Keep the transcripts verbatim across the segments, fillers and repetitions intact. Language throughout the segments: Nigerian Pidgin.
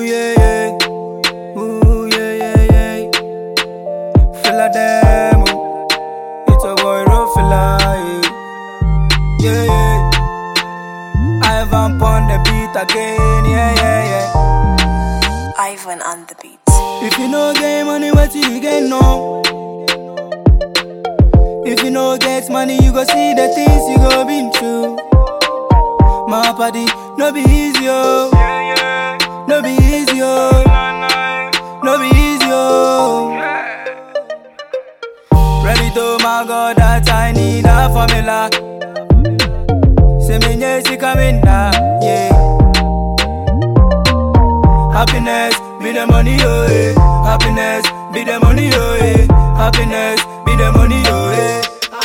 yeah, yeah. Ooh, yeah, yeah, yeah. Feel like them. It's a boy, rough fella, yeah, yeah. Ivan on the beat again, yeah, yeah, yeah. Ivan on the beat. If you know get money, what you get no? If you know get money, you go see the things you go been through. My body, no be easy, oh. No be easy, oh. No be easy, oh. Ready to my God that I need a formula. Say me yes, she coming down, yeah. Happiness be the money, oh, eh. Happiness be the money, oh, eh. Happiness be the money, oh, eh.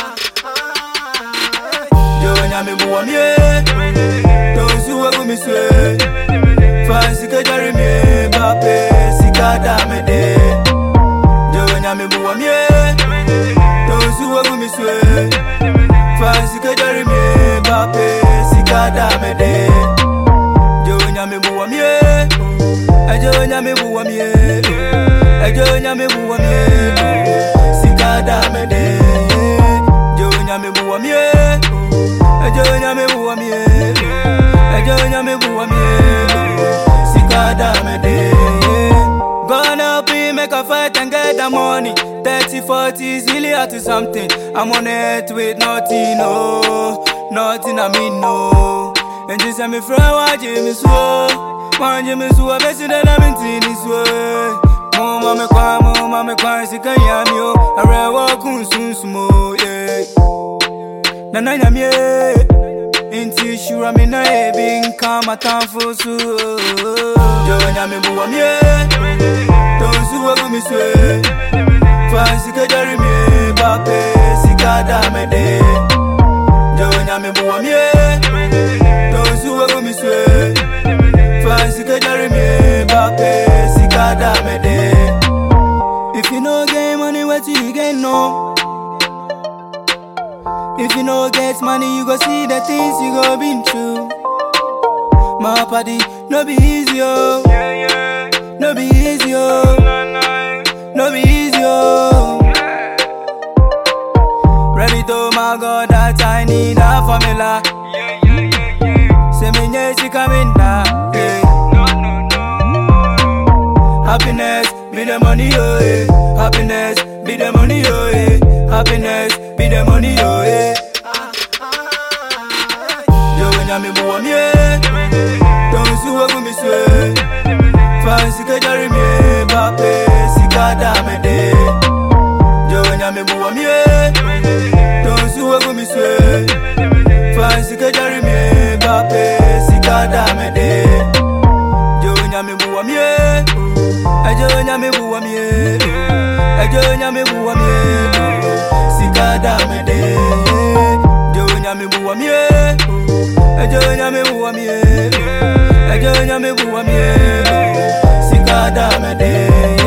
Yo, nyame buwa mie. Don't you walk with me, swear. Fancy que Jeremy, Bape, Sikada me de. Yo, nyame buwa mie. Don't you walk with me, swear. Fancy que Jeremy, Bape, Sikada me de. Yo, nyame buwa mie. Ejo nyame buwa mie. Ejo nyame buwa mie. Sikada me de. Yo, nyame buwa mie. Ejo nyame buwa mie. Ejo nyame buwa mie. Sikada me de. Gonna help me make a fight and get the money. Thirty, forty is really hard to something. I'm on it with nothing, no. Nothing I mean, no. And just say me friend, watch me so. Man, you me so, I bet you that I'm in this way. Mama me kwa, mama me kwa, sika yami yo. I read walk on soon smo, yeah. Nana yami yeah. Inti shura me na ebin kama tanfo su. Yo nyami buwa miye. Don't su wa gumi swe. Fancy ke Jeremy, Bape, Sikada me de. Yo nyami buwa miye. Don't su wa gumi swe. Fancy que Jeremy, Bape, Sikada me de. If you know get money, what you get no? If you know get money, you go see the things you go been through. My body, no be easy, oh. No be easy, oh. No be easy, oh. Ready to my God that I need a formula. Say me yes, she coming down, yeah. Happiness be the money, oh, eh. Happiness be the money, oh, eh. Happiness be the money, oh, eh. Yo, nyame buwa mie. Don't you walk with me, swear. Fancy que Jeremy, Bape, Sikada me de. Yo, nyame buwa mie. Don't you walk with me, swear. Fancy que Jeremy, Bape, Sikada me de. Yo, nyame buwa mie. Ejo nyame buwa mie. Ejo nyame buwa mie. Sikada me de. Yo nyame buwa mie. Ejo nyame buwa mie. Ejo nyame buwa mie. Sikada me de.